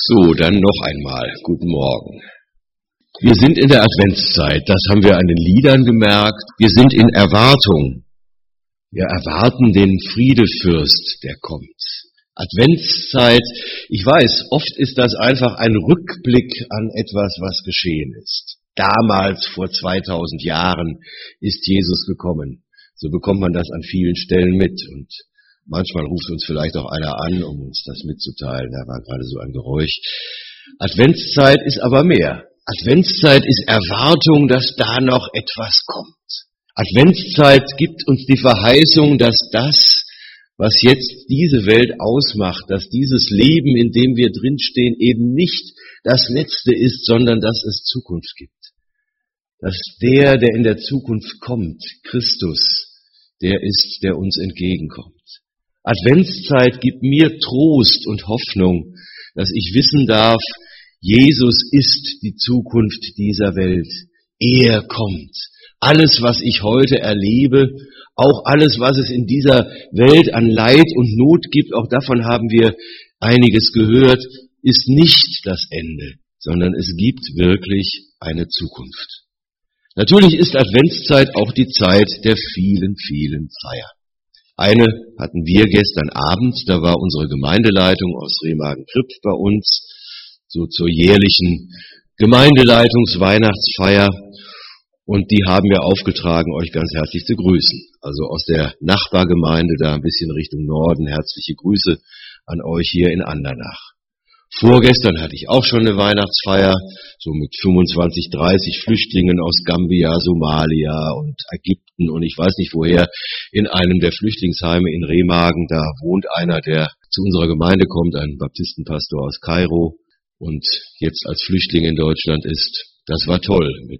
So, dann noch einmal. Guten Morgen. Wir sind in der Adventszeit, das haben wir an den Liedern gemerkt. Wir sind in Erwartung. Wir erwarten den Friedefürst, der kommt. Adventszeit, ich weiß, oft ist das einfach ein Rückblick an etwas, was geschehen ist. Damals, vor 2000 Jahren, ist Jesus gekommen. So bekommt man das an vielen Stellen mit. Und manchmal ruft uns vielleicht auch einer an, um uns das mitzuteilen. Da war gerade so ein Geräusch. Adventszeit ist aber mehr. Adventszeit ist Erwartung, dass da noch etwas kommt. Adventszeit gibt uns die Verheißung, dass das, was jetzt diese Welt ausmacht, dass dieses Leben, in dem wir drinstehen, eben nicht das Letzte ist, sondern dass es Zukunft gibt. Dass der in der Zukunft kommt, Christus, der ist, der uns entgegenkommt. Adventszeit gibt mir Trost und Hoffnung, dass ich wissen darf, Jesus ist die Zukunft dieser Welt. Er kommt. Alles, was ich heute erlebe, auch alles, was es in dieser Welt an Leid und Not gibt, auch davon haben wir einiges gehört, ist nicht das Ende, sondern es gibt wirklich eine Zukunft. Natürlich ist Adventszeit auch die Zeit der vielen, vielen Feiern. Eine hatten wir gestern Abend, da war unsere Gemeindeleitung aus Remagen-Kripp bei uns, so zur jährlichen Gemeindeleitungs-Weihnachtsfeier. Und die haben wir aufgetragen, euch ganz herzlich zu grüßen. Also aus der Nachbargemeinde, da ein bisschen Richtung Norden, herzliche Grüße an euch hier in Andernach. Vorgestern hatte ich auch schon eine Weihnachtsfeier, so mit 25, 30 Flüchtlingen aus Gambia, Somalia und Ägypten und ich weiß nicht woher, in einem der Flüchtlingsheime in Remagen. Da wohnt einer, der zu unserer Gemeinde kommt, ein Baptistenpastor aus Kairo und jetzt als Flüchtling in Deutschland ist. Das war toll, mit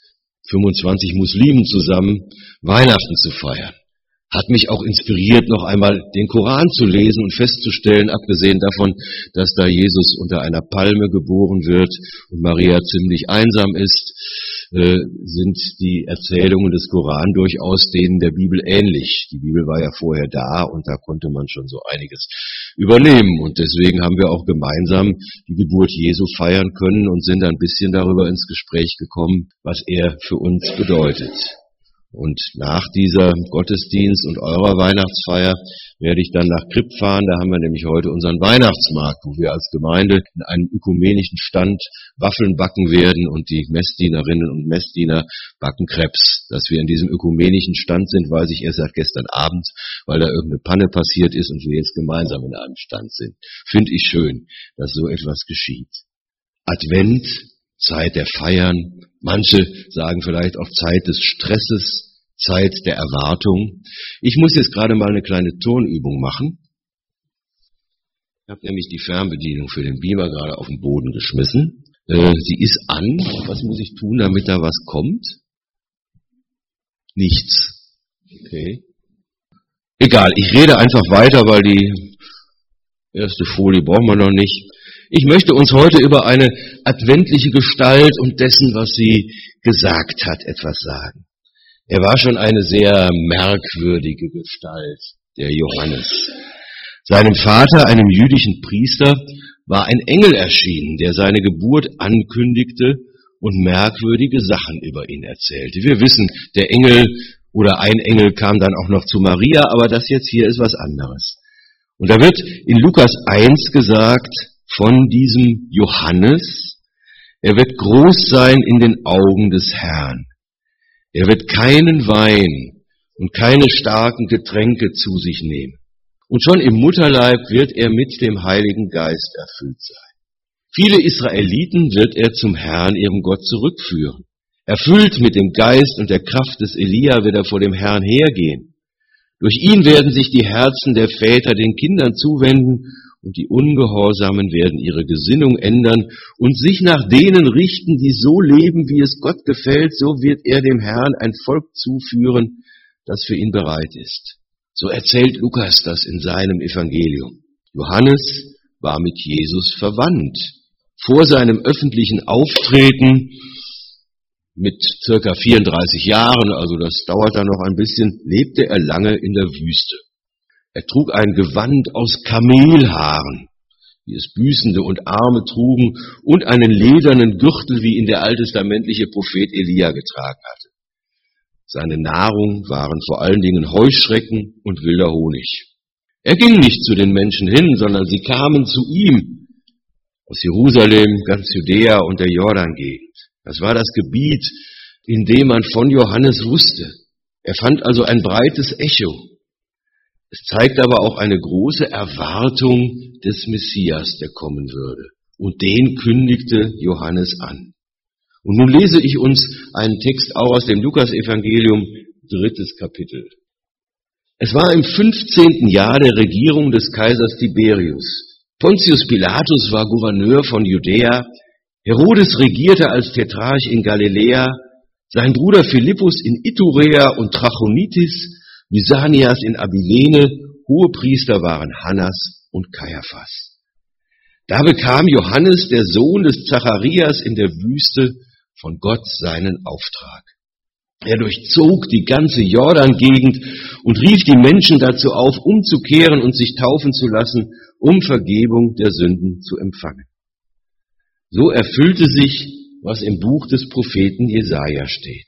25 Muslimen zusammen Weihnachten zu feiern. Hat mich auch inspiriert, noch einmal den Koran zu lesen und festzustellen, abgesehen davon, dass da Jesus unter einer Palme geboren wird und Maria ziemlich einsam ist, sind die Erzählungen des Koran durchaus denen der Bibel ähnlich. Die Bibel war ja vorher da und da konnte man schon so einiges übernehmen. Und deswegen haben wir auch gemeinsam die Geburt Jesu feiern können und sind ein bisschen darüber ins Gespräch gekommen, was er für uns bedeutet. Und nach dieser Gottesdienst und eurer Weihnachtsfeier werde ich dann nach Kripp fahren. Da haben wir nämlich heute unseren Weihnachtsmarkt, wo wir als Gemeinde in einem ökumenischen Stand Waffeln backen werden und die Messdienerinnen und Messdiener backen Crepes. Dass wir in diesem ökumenischen Stand sind, weiß ich erst seit gestern Abend, weil da irgendeine Panne passiert ist und wir jetzt gemeinsam in einem Stand sind. Finde ich schön, dass so etwas geschieht. Advent, Zeit der Feiern, manche sagen vielleicht auch Zeit des Stresses, Zeit der Erwartung. Ich muss jetzt gerade mal eine kleine Turnübung machen. Ich habe nämlich die Fernbedienung für den Beamer gerade auf den Boden geschmissen. Sie ist an. Was muss ich tun, damit da was kommt? Nichts. Okay. Egal, ich rede einfach weiter, weil die erste Folie brauchen wir noch nicht. Ich möchte uns heute über eine adventliche Gestalt und dessen, was sie gesagt hat, etwas sagen. Er war schon eine sehr merkwürdige Gestalt, der Johannes. Seinem Vater, einem jüdischen Priester, war ein Engel erschienen, der seine Geburt ankündigte und merkwürdige Sachen über ihn erzählte. Wir wissen, der Engel oder ein Engel kam dann auch noch zu Maria, aber das jetzt hier ist was anderes. Und da wird in Lukas 1 gesagt, von diesem Johannes, er wird groß sein in den Augen des Herrn. Er wird keinen Wein und keine starken Getränke zu sich nehmen. Und schon im Mutterleib wird er mit dem Heiligen Geist erfüllt sein. Viele Israeliten wird er zum Herrn, ihrem Gott, zurückführen. Erfüllt mit dem Geist und der Kraft des Elia wird er vor dem Herrn hergehen. Durch ihn werden sich die Herzen der Väter den Kindern zuwenden und die Ungehorsamen werden ihre Gesinnung ändern und sich nach denen richten, die so leben, wie es Gott gefällt. So wird er dem Herrn ein Volk zuführen, das für ihn bereit ist. So erzählt Lukas das in seinem Evangelium. Johannes war mit Jesus verwandt. Vor seinem öffentlichen Auftreten mit circa 34 Jahren, also das dauert dann noch ein bisschen, lebte er lange in der Wüste. Er trug ein Gewand aus Kamelhaaren. wie es Büßende und Arme trugen, und einen ledernen Gürtel, wie ihn der alttestamentliche Prophet Elia getragen hatte. Seine Nahrung waren vor allen Dingen Heuschrecken und wilder Honig. Er ging nicht zu den Menschen hin, sondern sie kamen zu ihm aus Jerusalem, ganz Judäa und der Jordan-Gegend. Das war das Gebiet, in dem man von Johannes wusste. Er fand also ein breites Echo. Es zeigt aber auch eine große Erwartung des Messias, der kommen würde. Und den kündigte Johannes an. Und nun lese ich uns einen Text auch aus dem Lukas-Evangelium, 3. Kapitel. Es war im 15. Jahr der Regierung des Kaisers Tiberius. Pontius Pilatus war Gouverneur von Judäa. Herodes regierte als Tetrarch in Galiläa. Sein Bruder Philippus in Iturea und Trachonitis, Lysanias in Abilene, Hohepriester waren Hannas und Kaiaphas. Da bekam Johannes, der Sohn des Zacharias, in der Wüste von Gott seinen Auftrag. Er durchzog die ganze Jordan-Gegend und rief die Menschen dazu auf, umzukehren und sich taufen zu lassen, um Vergebung der Sünden zu empfangen. So erfüllte sich, was im Buch des Propheten Jesaja steht.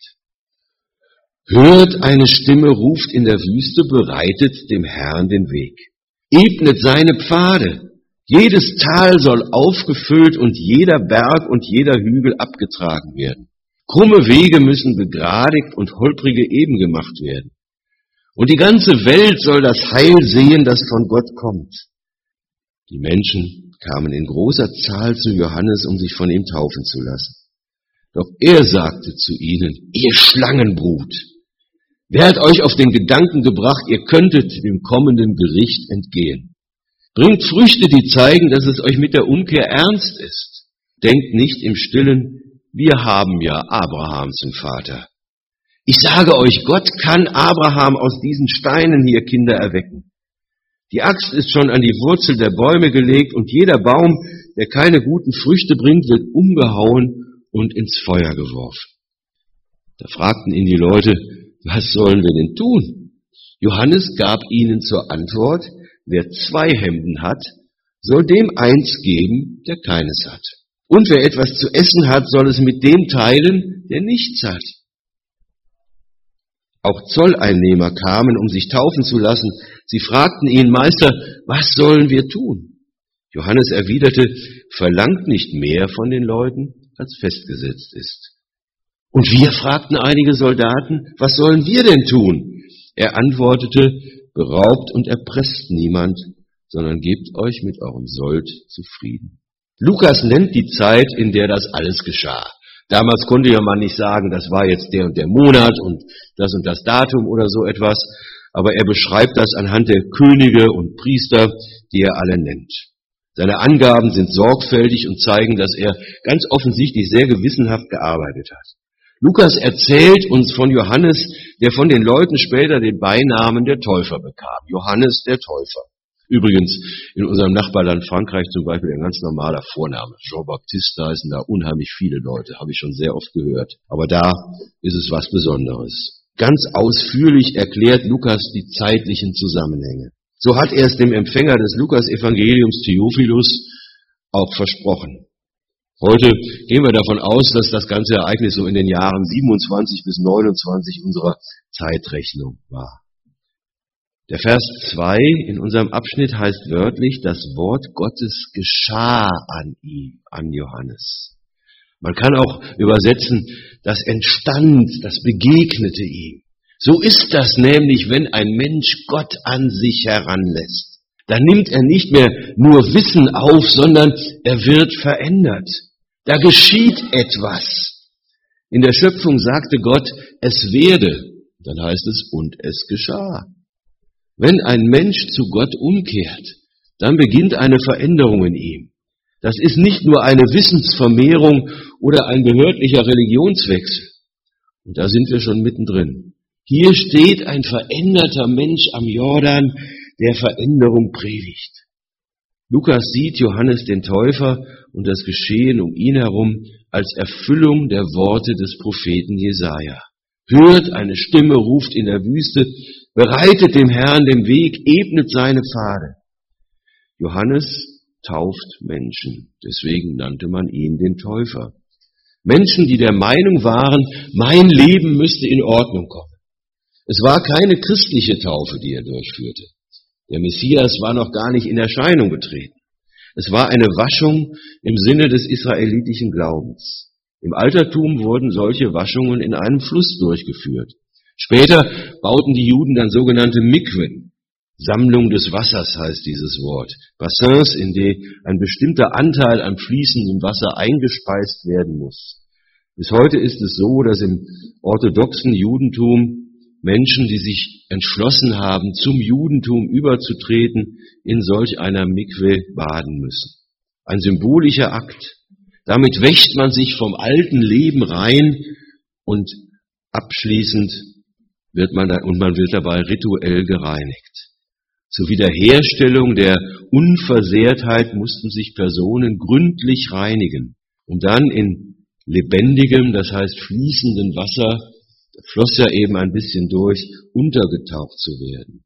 Hört, eine Stimme ruft in der Wüste, bereitet dem Herrn den Weg. Ebnet seine Pfade. Jedes Tal soll aufgefüllt und jeder Berg und jeder Hügel abgetragen werden. Krumme Wege müssen begradigt und holprige eben gemacht werden. Und die ganze Welt soll das Heil sehen, das von Gott kommt. Die Menschen kamen in großer Zahl zu Johannes, um sich von ihm taufen zu lassen. Doch er sagte zu ihnen, ihr Schlangenbrut, wer hat euch auf den Gedanken gebracht, ihr könntet dem kommenden Gericht entgehen? Bringt Früchte, die zeigen, dass es euch mit der Umkehr ernst ist. Denkt nicht im Stillen, wir haben ja Abraham zum Vater. Ich sage euch, Gott kann Abraham aus diesen Steinen hier Kinder erwecken. Die Axt ist schon an die Wurzel der Bäume gelegt und jeder Baum, der keine guten Früchte bringt, wird umgehauen und ins Feuer geworfen. Da fragten ihn die Leute, was sollen wir denn tun? Johannes gab ihnen zur Antwort, wer 2 Hemden hat, soll dem 1 geben, der keines hat. Und wer etwas zu essen hat, soll es mit dem teilen, der nichts hat. Auch Zolleinnehmer kamen, um sich taufen zu lassen. Sie fragten ihn, Meister, was sollen wir tun? Johannes erwiderte, verlangt nicht mehr von den Leuten, als festgesetzt ist. Und wir, fragten einige Soldaten, was sollen wir denn tun? Er antwortete, beraubt und erpresst niemand, sondern gebt euch mit eurem Sold zufrieden. Lukas nennt die Zeit, in der das alles geschah. Damals konnte ja man nicht sagen, das war jetzt der und der Monat und das Datum oder so etwas, aber er beschreibt das anhand der Könige und Priester, die er alle nennt. Seine Angaben sind sorgfältig und zeigen, dass er ganz offensichtlich sehr gewissenhaft gearbeitet hat. Lukas erzählt uns von Johannes, der von den Leuten später den Beinamen der Täufer bekam. Johannes der Täufer. Übrigens, in unserem Nachbarland Frankreich zum Beispiel ein ganz normaler Vorname. Jean-Baptiste, da heißen da unheimlich viele Leute, habe ich schon sehr oft gehört. Aber da ist es was Besonderes. Ganz ausführlich erklärt Lukas die zeitlichen Zusammenhänge. So hat er es dem Empfänger des Lukas-Evangeliums Theophilus auch versprochen. Heute gehen wir davon aus, dass das ganze Ereignis so in den Jahren 27 bis 29 unserer Zeitrechnung war. Der Vers 2 in unserem Abschnitt heißt wörtlich, das Wort Gottes geschah an ihm, an Johannes. Man kann auch übersetzen, das entstand, das begegnete ihm. So ist das nämlich, wenn ein Mensch Gott an sich heranlässt. Da nimmt er nicht mehr nur Wissen auf, sondern er wird verändert. Da geschieht etwas. In der Schöpfung sagte Gott, es werde, dann heißt es, und es geschah. Wenn ein Mensch zu Gott umkehrt, dann beginnt eine Veränderung in ihm. Das ist nicht nur eine Wissensvermehrung oder ein behördlicher Religionswechsel. Und da sind wir schon mittendrin. Hier steht ein veränderter Mensch am Jordan, der Veränderung predigt. Lukas sieht Johannes den Täufer und das Geschehen um ihn herum als Erfüllung der Worte des Propheten Jesaja. Hört, eine Stimme ruft in der Wüste, bereitet dem Herrn den Weg, ebnet seine Pfade. Johannes tauft Menschen. Deswegen nannte man ihn den Täufer. Menschen, die der Meinung waren, mein Leben müsste in Ordnung kommen. Es war keine christliche Taufe, die er durchführte. Der Messias war noch gar nicht in Erscheinung getreten. Es war eine Waschung im Sinne des israelitischen Glaubens. Im Altertum wurden solche Waschungen in einem Fluss durchgeführt. Später bauten die Juden dann sogenannte Mikwen. Sammlung des Wassers heißt dieses Wort. Bassins, in die ein bestimmter Anteil an fließendem Wasser eingespeist werden muss. Bis heute ist es so, dass im orthodoxen Judentum Menschen, die sich entschlossen haben, zum Judentum überzutreten, in solch einer Mikwe baden müssen. Ein symbolischer Akt. Damit wäscht man sich vom alten Leben rein und abschließend wird man dabei rituell gereinigt. Zur Wiederherstellung der Unversehrtheit mussten sich Personen gründlich reinigen, um dann in lebendigem, das heißt fließendem Wasser, floss ja eben ein bisschen durch, untergetaucht zu werden.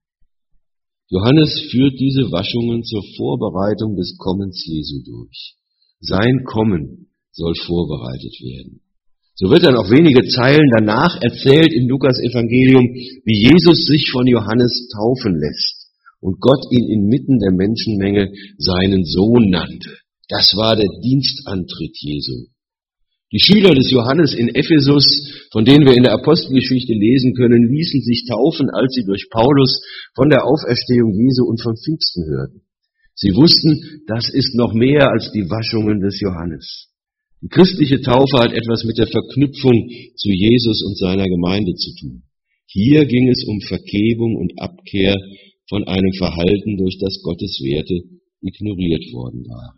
Johannes führt diese Waschungen zur Vorbereitung des Kommens Jesu durch. Sein Kommen soll vorbereitet werden. So wird dann auch wenige Zeilen danach erzählt im Lukas-Evangelium, wie Jesus sich von Johannes taufen lässt und Gott ihn inmitten der Menschenmenge seinen Sohn nannte. Das war der Dienstantritt Jesu. Die Schüler des Johannes in Ephesus, von denen wir in der Apostelgeschichte lesen können, ließen sich taufen, als sie durch Paulus von der Auferstehung Jesu und von Pfingsten hörten. Sie wussten, das ist noch mehr als die Waschungen des Johannes. Die christliche Taufe hat etwas mit der Verknüpfung zu Jesus und seiner Gemeinde zu tun. Hier ging es um Vergebung und Abkehr von einem Verhalten, durch das Gottes Werte ignoriert worden waren.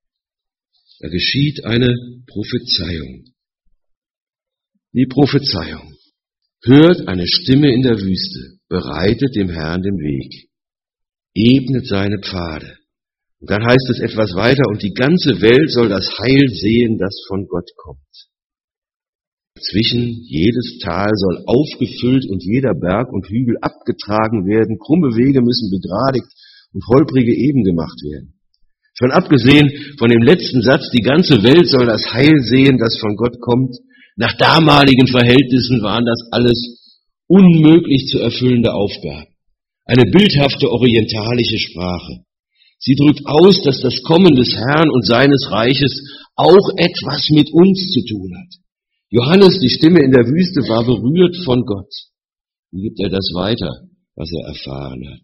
Da geschieht eine Prophezeiung. Die Prophezeiung. Hört eine Stimme in der Wüste, bereitet dem Herrn den Weg, ebnet seine Pfade. Und dann heißt es etwas weiter, und die ganze Welt soll das Heil sehen, das von Gott kommt. Zwischen jedes Tal soll aufgefüllt und jeder Berg und Hügel abgetragen werden, krumme Wege müssen begradigt und holprige eben gemacht werden. Schon abgesehen von dem letzten Satz, die ganze Welt soll das Heil sehen, das von Gott kommt. Nach damaligen Verhältnissen waren das alles unmöglich zu erfüllende Aufgaben. Eine bildhafte orientalische Sprache. Sie drückt aus, dass das Kommen des Herrn und seines Reiches auch etwas mit uns zu tun hat. Johannes, die Stimme in der Wüste, war berührt von Gott. Wie gibt er das weiter, was er erfahren hat?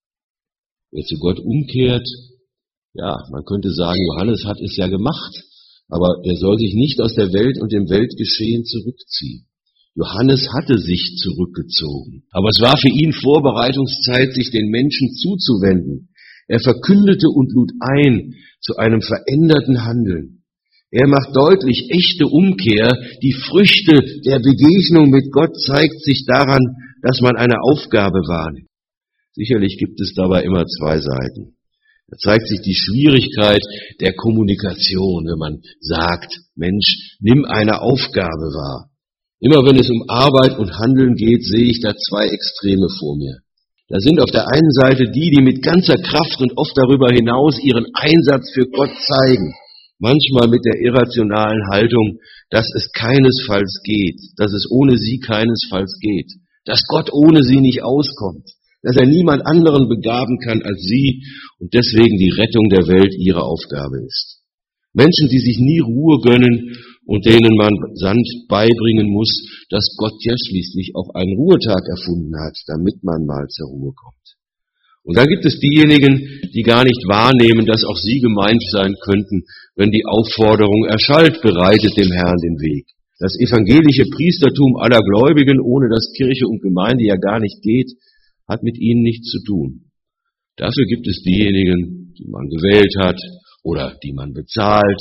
Wer zu Gott umkehrt, ja, man könnte sagen, Johannes hat es ja gemacht, aber er soll sich nicht aus der Welt und dem Weltgeschehen zurückziehen. Johannes hatte sich zurückgezogen, aber es war für ihn Vorbereitungszeit, sich den Menschen zuzuwenden. Er verkündete und lud ein zu einem veränderten Handeln. Er macht deutlich, echte Umkehr, die Früchte der Begegnung mit Gott zeigt sich daran, dass man eine Aufgabe wahrnimmt. Sicherlich gibt es dabei immer zwei Seiten. Da zeigt sich die Schwierigkeit der Kommunikation, wenn man sagt, Mensch, nimm eine Aufgabe wahr. Immer wenn es um Arbeit und Handeln geht, sehe ich da zwei Extreme vor mir. Da sind auf der einen Seite die mit ganzer Kraft und oft darüber hinaus ihren Einsatz für Gott zeigen. Manchmal mit der irrationalen Haltung, dass es keinesfalls geht, dass es ohne sie keinesfalls geht, dass Gott ohne sie nicht auskommt, dass er niemand anderen begaben kann als sie und deswegen die Rettung der Welt ihre Aufgabe ist. Menschen, die sich nie Ruhe gönnen und denen man sanft beibringen muss, dass Gott ja schließlich auch einen Ruhetag erfunden hat, damit man mal zur Ruhe kommt. Und dann gibt es diejenigen, die gar nicht wahrnehmen, dass auch sie gemeint sein könnten, wenn die Aufforderung erschallt, bereitet dem Herrn den Weg. Das evangelische Priestertum aller Gläubigen, ohne das Kirche und Gemeinde ja gar nicht geht, hat mit ihnen nichts zu tun. Dafür gibt es diejenigen, die man gewählt hat oder die man bezahlt.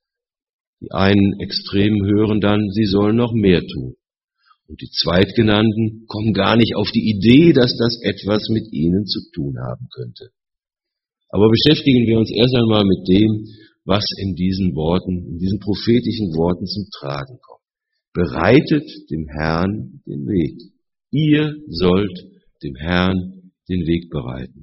Die einen Extremen hören dann, sie sollen noch mehr tun. Und die Zweitgenannten kommen gar nicht auf die Idee, dass das etwas mit ihnen zu tun haben könnte. Aber beschäftigen wir uns erst einmal mit dem, was in diesen Worten, in diesen prophetischen Worten zum Tragen kommt. Bereitet dem Herrn den Weg. Ihr sollt dem Herrn den Weg bereiten.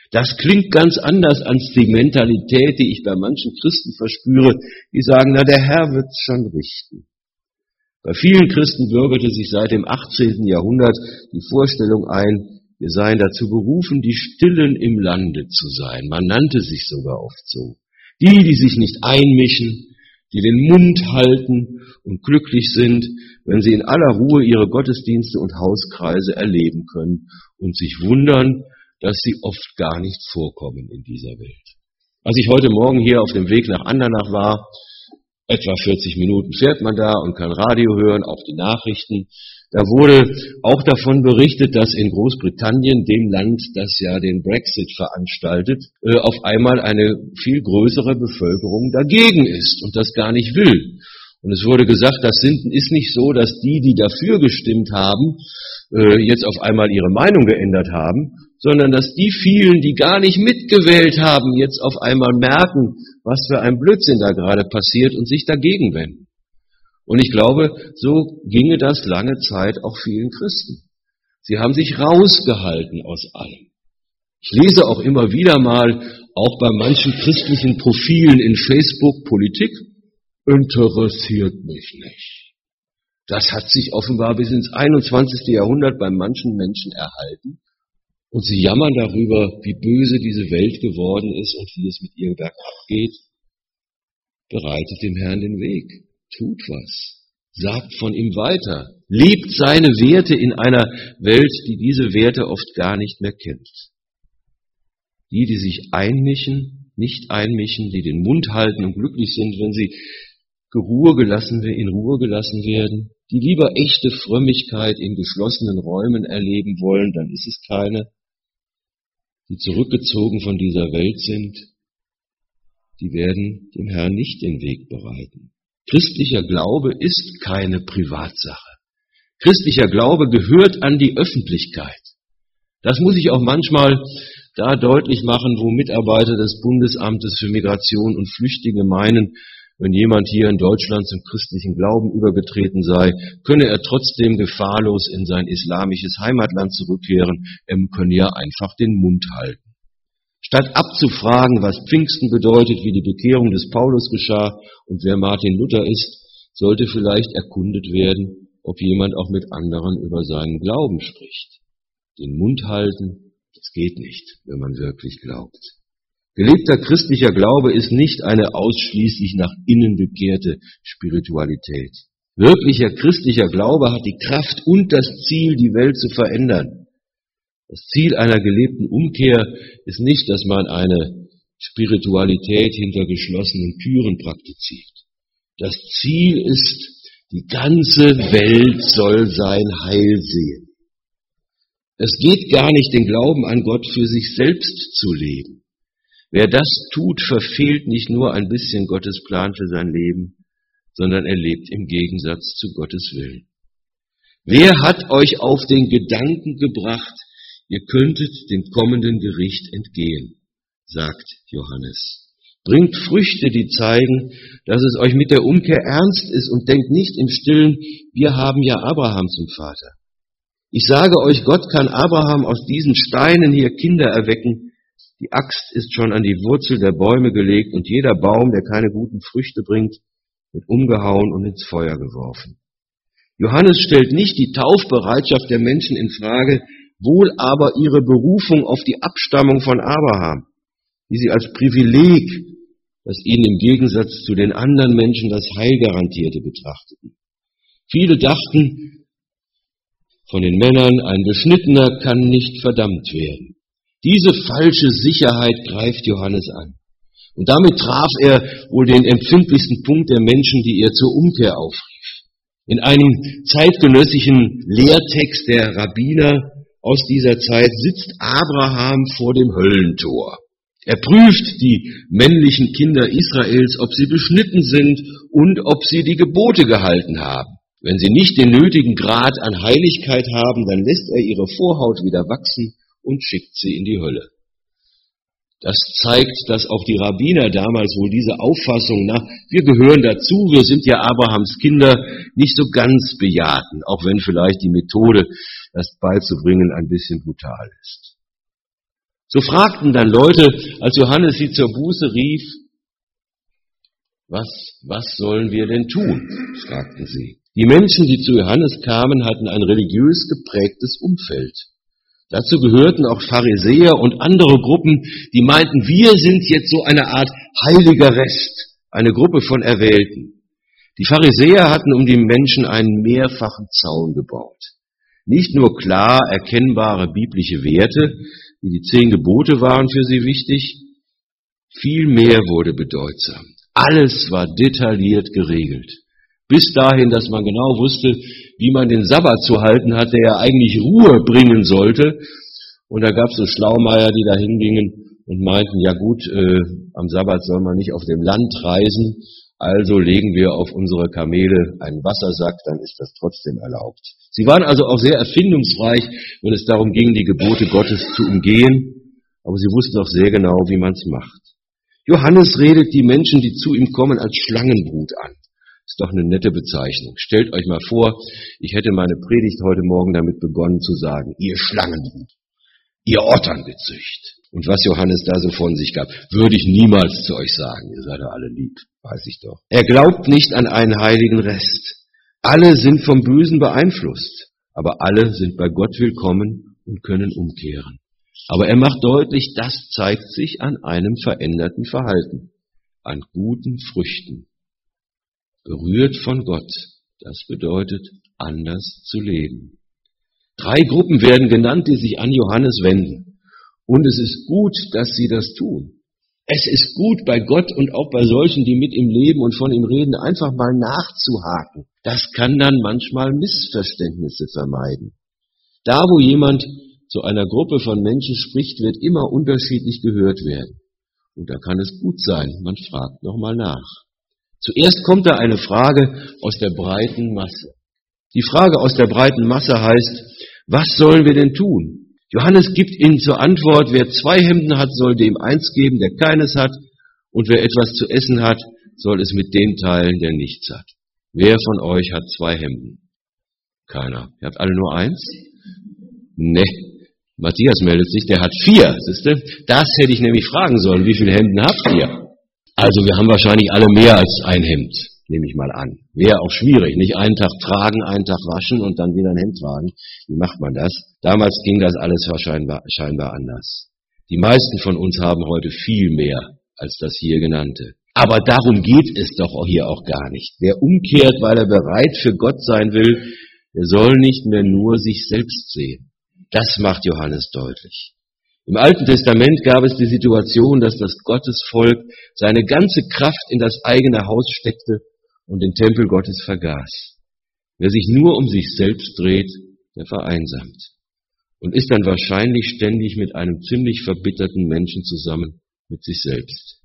Das klingt ganz anders als die Mentalität, die ich bei manchen Christen verspüre, die sagen, na, der Herr wird's schon richten. Bei vielen Christen bürgerte sich seit dem 18. Jahrhundert die Vorstellung ein, wir seien dazu berufen, die Stillen im Lande zu sein. Man nannte sich sogar oft so. Die sich nicht einmischen, die den Mund halten und glücklich sind, wenn sie in aller Ruhe ihre Gottesdienste und Hauskreise erleben können und sich wundern, dass sie oft gar nicht vorkommen in dieser Welt. Als ich heute Morgen hier auf dem Weg nach Andernach war, etwa 40 Minuten fährt man da und kann Radio hören, auch die Nachrichten. Da wurde auch davon berichtet, dass in Großbritannien, dem Land, das ja den Brexit veranstaltet, auf einmal eine viel größere Bevölkerung dagegen ist und das gar nicht will. Und es wurde gesagt, das ist nicht so, dass die dafür gestimmt haben, jetzt auf einmal ihre Meinung geändert haben, sondern dass die vielen, die gar nicht mitgewählt haben, jetzt auf einmal merken, was für ein Blödsinn da gerade passiert und sich dagegen wenden. Und ich glaube, so ginge das lange Zeit auch vielen Christen. Sie haben sich rausgehalten aus allem. Ich lese auch immer wieder mal, auch bei manchen christlichen Profilen in Facebook, Politik, interessiert mich nicht. Das hat sich offenbar bis ins 21. Jahrhundert bei manchen Menschen erhalten. Und sie jammern darüber, wie böse diese Welt geworden ist und wie es mit ihr bergab geht. Bereitet dem Herrn den Weg. Tut was. Sagt von ihm weiter. Lebt seine Werte in einer Welt, die diese Werte oft gar nicht mehr kennt. Die sich einmischen, nicht einmischen, die den Mund halten und glücklich sind, wenn sie in Ruhe gelassen werden, die lieber echte Frömmigkeit in geschlossenen Räumen erleben wollen, dann ist es keine, die zurückgezogen von dieser Welt sind, die werden dem Herrn nicht den Weg bereiten. Christlicher Glaube ist keine Privatsache. Christlicher Glaube gehört an die Öffentlichkeit. Das muss ich auch manchmal da deutlich machen, wo Mitarbeiter des Bundesamtes für Migration und Flüchtlinge meinen, wenn jemand hier in Deutschland zum christlichen Glauben übergetreten sei, könne er trotzdem gefahrlos in sein islamisches Heimatland zurückkehren. Er könne ja einfach den Mund halten. Statt abzufragen, was Pfingsten bedeutet, wie die Bekehrung des Paulus geschah und wer Martin Luther ist, sollte vielleicht erkundet werden, ob jemand auch mit anderen über seinen Glauben spricht. Den Mund halten, das geht nicht, wenn man wirklich glaubt. Gelebter christlicher Glaube ist nicht eine ausschließlich nach innen bekehrte Spiritualität. Wirklicher christlicher Glaube hat die Kraft und das Ziel, die Welt zu verändern. Das Ziel einer gelebten Umkehr ist nicht, dass man eine Spiritualität hinter geschlossenen Türen praktiziert. Das Ziel ist, die ganze Welt soll sein Heil sehen. Es geht gar nicht, den Glauben an Gott für sich selbst zu leben. Wer das tut, verfehlt nicht nur ein bisschen Gottes Plan für sein Leben, sondern er lebt im Gegensatz zu Gottes Willen. Wer hat euch auf den Gedanken gebracht, ihr könntet dem kommenden Gericht entgehen, sagt Johannes. Bringt Früchte, die zeigen, dass es euch mit der Umkehr ernst ist und denkt nicht im Stillen, wir haben ja Abraham zum Vater. Ich sage euch, Gott kann Abraham aus diesen Steinen hier Kinder erwecken. Die Axt ist schon an die Wurzel der Bäume gelegt und jeder Baum, der keine guten Früchte bringt, wird umgehauen und ins Feuer geworfen. Johannes stellt nicht die Taufbereitschaft der Menschen in Frage, wohl aber ihre Berufung auf die Abstammung von Abraham, die sie als Privileg, das ihnen im Gegensatz zu den anderen Menschen das Heil garantierte, betrachteten. Viele dachten von den Männern, ein Beschnittener kann nicht verdammt werden. Diese falsche Sicherheit greift Johannes an. Und damit traf er wohl den empfindlichsten Punkt der Menschen, die er zur Umkehr aufrief. In einem zeitgenössischen Lehrtext der Rabbiner aus dieser Zeit sitzt Abraham vor dem Höllentor. Er prüft die männlichen Kinder Israels, ob sie beschnitten sind und ob sie die Gebote gehalten haben. Wenn sie nicht den nötigen Grad an Heiligkeit haben, dann lässt er ihre Vorhaut wieder wachsen und schickt sie in die Hölle. Das zeigt, dass auch die Rabbiner damals wohl diese Auffassung, wir gehören dazu, wir sind ja Abrahams Kinder, nicht so ganz bejahten, auch wenn vielleicht die Methode, das beizubringen, ein bisschen brutal ist. So fragten dann Leute, als Johannes sie zur Buße rief, was sollen wir denn tun? Fragten sie. Die Menschen, die zu Johannes kamen, hatten ein religiös geprägtes Umfeld. Dazu gehörten auch Pharisäer und andere Gruppen, die meinten, wir sind jetzt so eine Art heiliger Rest, eine Gruppe von Erwählten. Die Pharisäer hatten um die Menschen einen mehrfachen Zaun gebaut. Nicht nur klar erkennbare biblische Werte, wie die 10 Gebote waren für sie wichtig, viel mehr wurde bedeutsam. Alles war detailliert geregelt. Bis dahin, dass man genau wusste, wie man den Sabbat zu halten hat, der ja eigentlich Ruhe bringen sollte. Und da gab es so Schlaumeier, die da hingingen und meinten, ja gut, am Sabbat soll man nicht auf dem Land reisen, also legen wir auf unsere Kamele einen Wassersack, dann ist das trotzdem erlaubt. Sie waren also auch sehr erfindungsreich, wenn es darum ging, die Gebote Gottes zu umgehen, aber sie wussten auch sehr genau, wie man es macht. Johannes redet die Menschen, die zu ihm kommen, als Schlangenbrut an. Ist doch eine nette Bezeichnung. Stellt euch mal vor, ich hätte meine Predigt heute Morgen damit begonnen zu sagen, ihr Schlangenbrut, ihr Otterngezücht. Und was Johannes da so von sich gab, würde ich niemals zu euch sagen. Ihr seid ja alle lieb, weiß ich doch. Er glaubt nicht an einen heiligen Rest. Alle sind vom Bösen beeinflusst, aber alle sind bei Gott willkommen und können umkehren. Aber er macht deutlich, das zeigt sich an einem veränderten Verhalten, an guten Früchten. Berührt von Gott, das bedeutet, anders zu leben. 3 Gruppen werden genannt, die sich an Johannes wenden. Und es ist gut, dass sie das tun. Es ist gut bei Gott und auch bei solchen, die mit ihm leben und von ihm reden, einfach mal nachzuhaken. Das kann dann manchmal Missverständnisse vermeiden. Da, wo jemand zu einer Gruppe von Menschen spricht, wird immer unterschiedlich gehört werden. Und da kann es gut sein, man fragt nochmal nach. Zuerst kommt da eine Frage aus der breiten Masse. Die Frage aus der breiten Masse heißt, was sollen wir denn tun? Johannes gibt ihnen zur Antwort, wer 2 Hemden hat, soll dem 1 geben, der keines hat. Und wer etwas zu essen hat, soll es mit dem teilen, der nichts hat. Wer von euch hat 2 Hemden? Keiner. Ihr habt alle nur 1? Ne. Matthias meldet sich, der hat 4. Siehste? Das hätte ich nämlich fragen sollen. Wie viele Hemden habt ihr? Also wir haben wahrscheinlich alle mehr als ein Hemd, nehme ich mal an. Wäre auch schwierig, nicht einen Tag tragen, einen Tag waschen und dann wieder ein Hemd tragen. Wie macht man das? Damals ging das alles scheinbar anders. Die meisten von uns haben heute viel mehr als das hier genannte. Aber darum geht es doch hier auch gar nicht. Wer umkehrt, weil er bereit für Gott sein will, der soll nicht mehr nur sich selbst sehen. Das macht Johannes deutlich. Im Alten Testament gab es die Situation, dass das Gottesvolk seine ganze Kraft in das eigene Haus steckte und den Tempel Gottes vergaß. Wer sich nur um sich selbst dreht, der vereinsamt und ist dann wahrscheinlich ständig mit einem ziemlich verbitterten Menschen zusammen, mit sich selbst.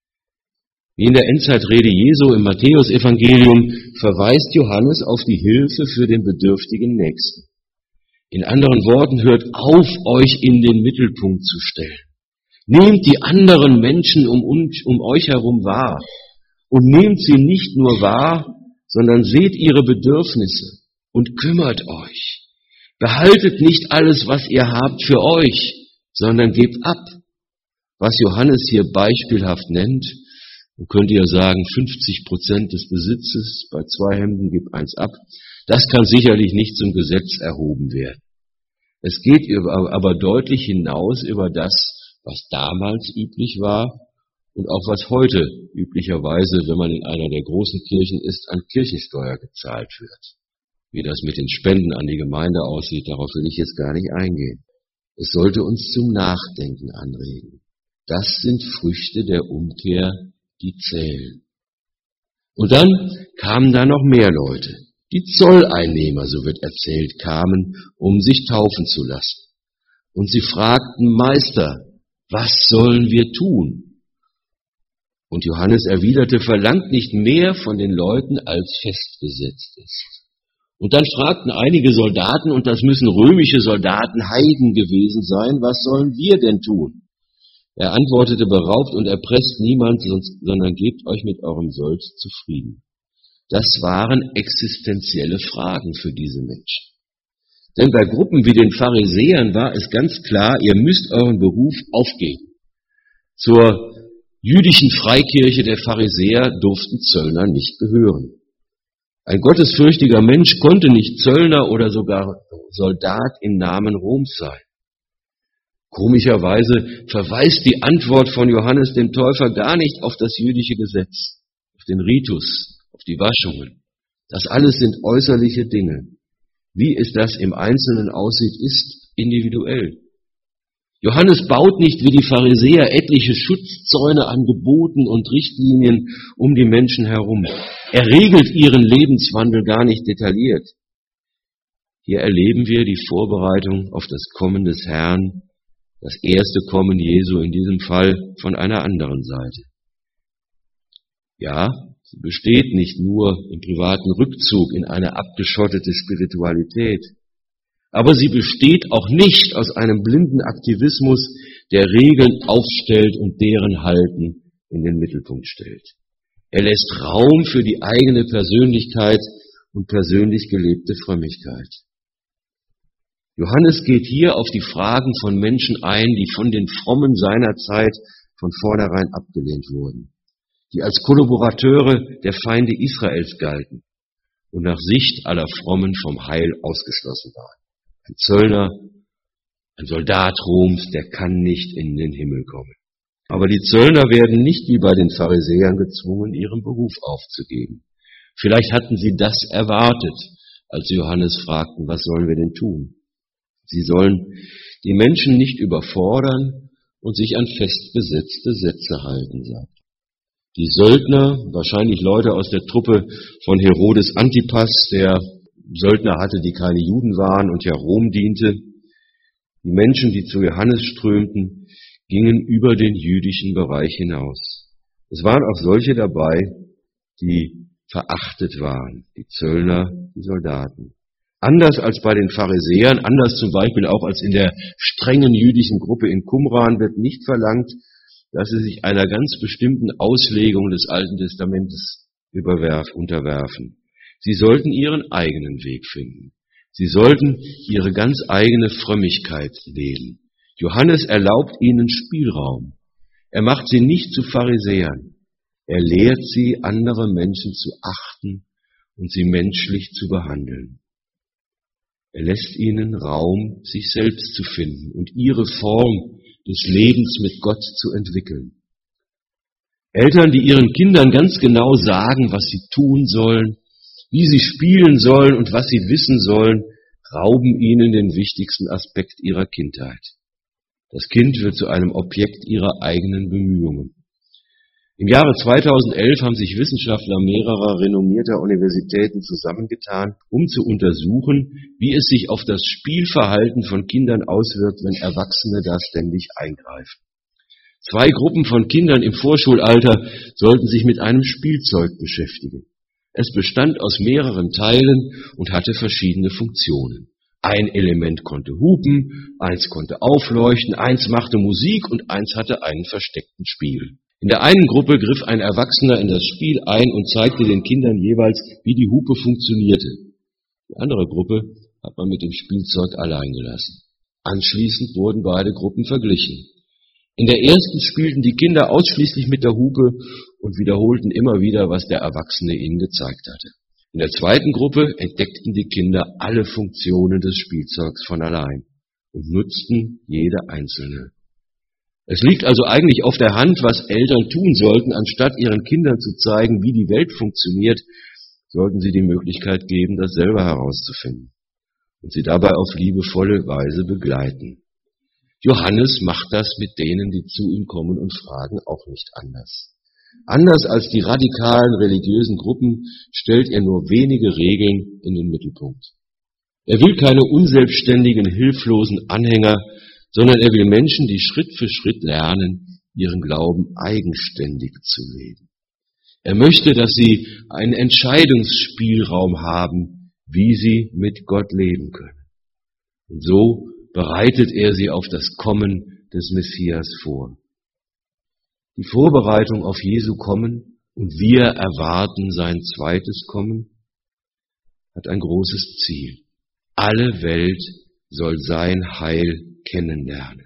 Wie in der Endzeitrede Jesu im Matthäusevangelium verweist Johannes auf die Hilfe für den bedürftigen Nächsten. In anderen Worten, hört auf, euch in den Mittelpunkt zu stellen. Nehmt die anderen Menschen um euch herum wahr. Und nehmt sie nicht nur wahr, sondern seht ihre Bedürfnisse und kümmert euch. Behaltet nicht alles, was ihr habt, für euch, sondern gebt ab. Was Johannes hier beispielhaft nennt, man könnte ja sagen, 50% des Besitzes, bei 2 Hemden gib 1 ab, das kann sicherlich nicht zum Gesetz erhoben werden. Es geht aber deutlich hinaus über das, was damals üblich war und auch was heute üblicherweise, wenn man in einer der großen Kirchen ist, an Kirchensteuer gezahlt wird. Wie das mit den Spenden an die Gemeinde aussieht, darauf will ich jetzt gar nicht eingehen. Es sollte uns zum Nachdenken anregen. Das sind Früchte der Umkehr, die zählen. Und dann kamen da noch mehr Leute. Die Zolleinnehmer, so wird erzählt, kamen, um sich taufen zu lassen. Und sie fragten, Meister, was sollen wir tun? Und Johannes erwiderte, verlangt nicht mehr von den Leuten, als festgesetzt ist. Und dann fragten einige Soldaten, und das müssen römische Soldaten, Heiden gewesen sein, was sollen wir denn tun? Er antwortete, beraubt und erpresst niemand, sondern gebt euch mit eurem Sold zufrieden. Das waren existenzielle Fragen für diese Menschen. Denn bei Gruppen wie den Pharisäern war es ganz klar, ihr müsst euren Beruf aufgeben. Zur jüdischen Freikirche der Pharisäer durften Zöllner nicht gehören. Ein gottesfürchtiger Mensch konnte nicht Zöllner oder sogar Soldat im Namen Roms sein. Komischerweise verweist die Antwort von Johannes dem Täufer gar nicht auf das jüdische Gesetz, auf den Ritus, auf die Waschungen. Das alles sind äußerliche Dinge. Wie es das im Einzelnen aussieht, ist individuell. Johannes baut nicht wie die Pharisäer etliche Schutzzäune an Geboten und Richtlinien um die Menschen herum. Er regelt ihren Lebenswandel gar nicht detailliert. Hier erleben wir die Vorbereitung auf das Kommen des Herrn, das erste Kommen Jesu in diesem Fall von einer anderen Seite. Ja, sie besteht nicht nur im privaten Rückzug in eine abgeschottete Spiritualität, aber sie besteht auch nicht aus einem blinden Aktivismus, der Regeln aufstellt und deren Halten in den Mittelpunkt stellt. Er lässt Raum für die eigene Persönlichkeit und persönlich gelebte Frömmigkeit. Johannes geht hier auf die Fragen von Menschen ein, die von den Frommen seiner Zeit von vornherein abgelehnt wurden, die als Kollaborateure der Feinde Israels galten und nach Sicht aller Frommen vom Heil ausgeschlossen waren. Ein Zöllner, ein Soldat Roms, der kann nicht in den Himmel kommen. Aber die Zöllner werden nicht wie bei den Pharisäern gezwungen, ihren Beruf aufzugeben. Vielleicht hatten sie das erwartet, als sie Johannes fragten, was sollen wir denn tun? Sie sollen die Menschen nicht überfordern und sich an fest besetzte Sätze halten, sagt. Die Söldner, wahrscheinlich Leute aus der Truppe von Herodes Antipas, der Söldner hatte, die keine Juden waren und ja Rom diente. Die Menschen, die zu Johannes strömten, gingen über den jüdischen Bereich hinaus. Es waren auch solche dabei, die verachtet waren, die Zöllner, die Soldaten. Anders als bei den Pharisäern, anders zum Beispiel auch als in der strengen jüdischen Gruppe in Qumran wird nicht verlangt, dass sie sich einer ganz bestimmten Auslegung des Alten Testamentes unterwerfen. Sie sollten ihren eigenen Weg finden. Sie sollten ihre ganz eigene Frömmigkeit leben. Johannes erlaubt ihnen Spielraum. Er macht sie nicht zu Pharisäern. Er lehrt sie, andere Menschen zu achten und sie menschlich zu behandeln. Er lässt ihnen Raum, sich selbst zu finden und ihre Form des Lebens mit Gott zu entwickeln. Eltern, die ihren Kindern ganz genau sagen, was sie tun sollen, wie sie spielen sollen und was sie wissen sollen, rauben ihnen den wichtigsten Aspekt ihrer Kindheit. Das Kind wird zu einem Objekt ihrer eigenen Bemühungen. Im Jahre 2011 haben sich Wissenschaftler mehrerer renommierter Universitäten zusammengetan, um zu untersuchen, wie es sich auf das Spielverhalten von Kindern auswirkt, wenn Erwachsene da ständig eingreifen. 2 Gruppen von Kindern im Vorschulalter sollten sich mit einem Spielzeug beschäftigen. Es bestand aus mehreren Teilen und hatte verschiedene Funktionen. Ein Element konnte hupen, eins konnte aufleuchten, eins machte Musik und eins hatte einen versteckten Spiegel. In der einen Gruppe griff ein Erwachsener in das Spiel ein und zeigte den Kindern jeweils, wie die Hupe funktionierte. Die andere Gruppe hat man mit dem Spielzeug allein gelassen. Anschließend wurden beide Gruppen verglichen. In der ersten spielten die Kinder ausschließlich mit der Hupe und wiederholten immer wieder, was der Erwachsene ihnen gezeigt hatte. In der zweiten Gruppe entdeckten die Kinder alle Funktionen des Spielzeugs von allein und nutzten jede einzelne. Es liegt also eigentlich auf der Hand, was Eltern tun sollten. Anstatt ihren Kindern zu zeigen, wie die Welt funktioniert, sollten sie die Möglichkeit geben, das selber herauszufinden und sie dabei auf liebevolle Weise begleiten. Johannes macht das mit denen, die zu ihm kommen und fragen, auch nicht anders. Anders als die radikalen religiösen Gruppen stellt er nur wenige Regeln in den Mittelpunkt. Er will keine unselbstständigen, hilflosen Anhänger, sondern er will Menschen, die Schritt für Schritt lernen, ihren Glauben eigenständig zu leben. Er möchte, dass sie einen Entscheidungsspielraum haben, wie sie mit Gott leben können. Und so bereitet er sie auf das Kommen des Messias vor. Die Vorbereitung auf Jesu Kommen und wir erwarten sein zweites Kommen hat ein großes Ziel. Alle Welt soll sein Heil kennenlernen.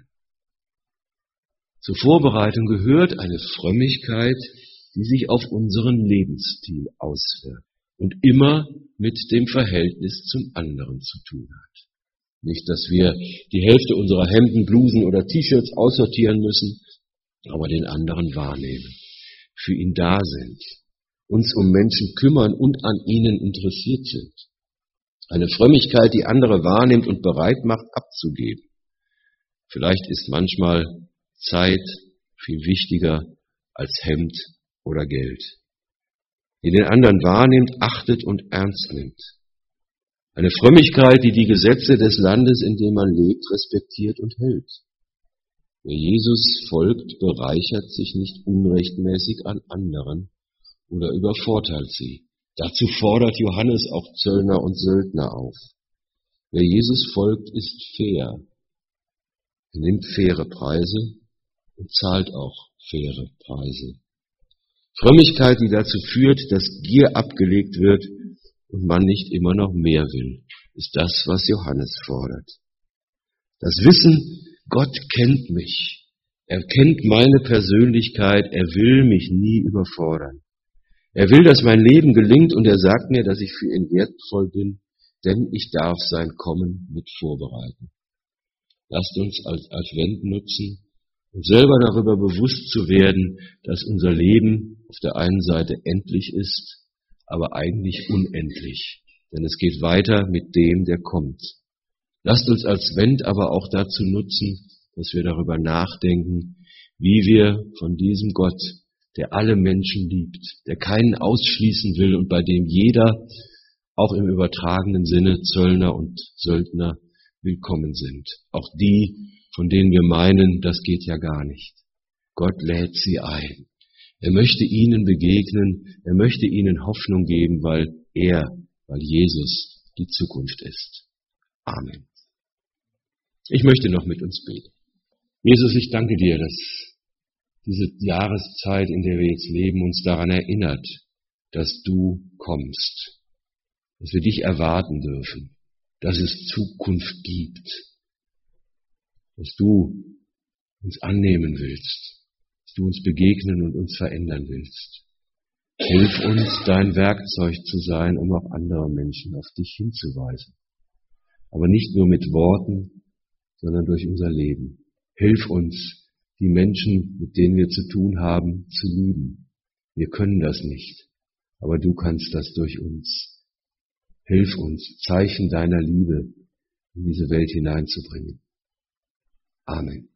Zur Vorbereitung gehört eine Frömmigkeit, die sich auf unseren Lebensstil auswirkt und immer mit dem Verhältnis zum anderen zu tun hat. Nicht, dass wir die Hälfte unserer Hemden, Blusen oder T-Shirts aussortieren müssen, aber den anderen wahrnehmen, für ihn da sind, uns um Menschen kümmern und an ihnen interessiert sind. Eine Frömmigkeit, die andere wahrnimmt und bereit macht, abzugeben. Vielleicht ist manchmal Zeit viel wichtiger als Hemd oder Geld. Die den anderen wahrnimmt, achtet und ernst nimmt. Eine Frömmigkeit, die die Gesetze des Landes, in dem man lebt, respektiert und hält. Wer Jesus folgt, bereichert sich nicht unrechtmäßig an anderen oder übervorteilt sie. Dazu fordert Johannes auch Zöllner und Söldner auf. Wer Jesus folgt, ist fair. Er nimmt faire Preise und zahlt auch faire Preise. Frömmigkeit, die dazu führt, dass Gier abgelegt wird und man nicht immer noch mehr will, ist das, was Johannes fordert. Das Wissen, Gott kennt mich. Er kennt meine Persönlichkeit. Er will mich nie überfordern. Er will, dass mein Leben gelingt und er sagt mir, dass ich für ihn wertvoll bin, denn ich darf sein Kommen mit vorbereiten. Lasst uns als Advent nutzen, uns selber darüber bewusst zu werden, dass unser Leben auf der einen Seite endlich ist, aber eigentlich unendlich. Denn es geht weiter mit dem, der kommt. Lasst uns als Advent aber auch dazu nutzen, dass wir darüber nachdenken, wie wir von diesem Gott, der alle Menschen liebt, der keinen ausschließen will und bei dem jeder, auch im übertragenen Sinne, Zöllner und Söldner, willkommen sind. Auch die, von denen wir meinen, das geht ja gar nicht. Gott lädt sie ein. Er möchte ihnen begegnen, er möchte ihnen Hoffnung geben, weil Jesus die Zukunft ist. Amen. Ich möchte noch mit uns beten. Jesus, ich danke dir, dass diese Jahreszeit, in der wir jetzt leben, uns daran erinnert, dass du kommst, dass wir dich erwarten dürfen, dass es Zukunft gibt, dass du uns annehmen willst, dass du uns begegnen und uns verändern willst. Hilf uns, dein Werkzeug zu sein, um auch andere Menschen auf dich hinzuweisen. Aber nicht nur mit Worten, sondern durch unser Leben. Hilf uns, die Menschen, mit denen wir zu tun haben, zu lieben. Wir können das nicht, aber du kannst das durch uns. Hilf uns, Zeichen deiner Liebe in diese Welt hineinzubringen. Amen.